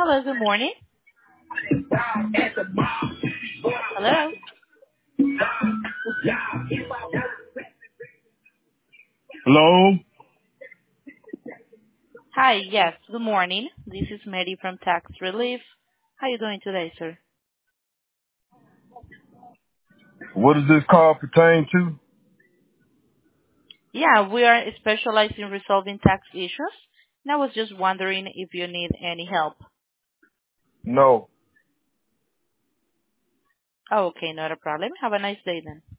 Hello, good morning. Hello. Hello? Hi, yes, good morning. This is Mary from Tax Relief. How are you doing today, sir? What does this call pertain to? Yeah, we are specialized in resolving tax issues, and I was just wondering if you need any help. No. Oh, okay, not a problem. Have a nice day then.